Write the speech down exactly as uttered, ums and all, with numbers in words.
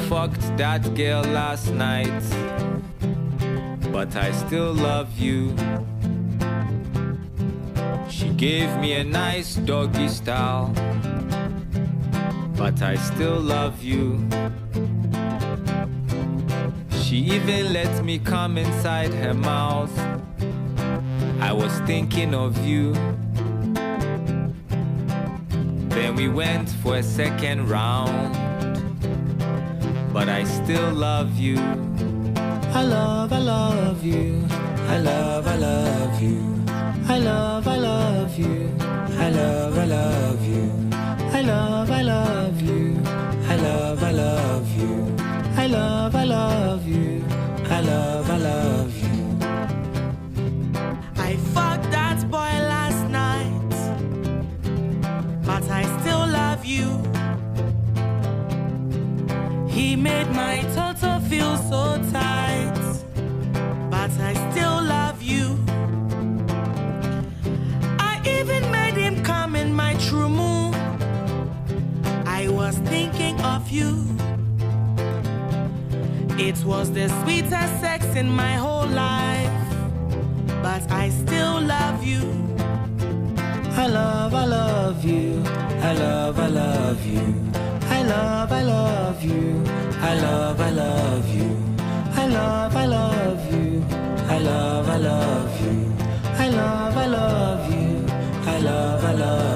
fucked that girl last night, but I still love you. She gave me a nice doggy style, but I still love you. She even let me come inside her mouth. I was thinking of you. Then we went for a second round, but I still love you. I love, I love you. I love, I love you. I love, I love you. I love, I love you. I love, I love you. I love, I love you. I love, I love you. I love, I love you. I fucked that boy last night, but I still love you. He made my toto feel so tight, but I still love you. I even made him come in my true moon. I was thinking of you. It was the sweetest sex in my whole life, but I still love you. I love, I love you. I love, I love you. I love, I love you. I love, I love you. I love, I love you. I love, I love you. I love, I love you. I love, I love you.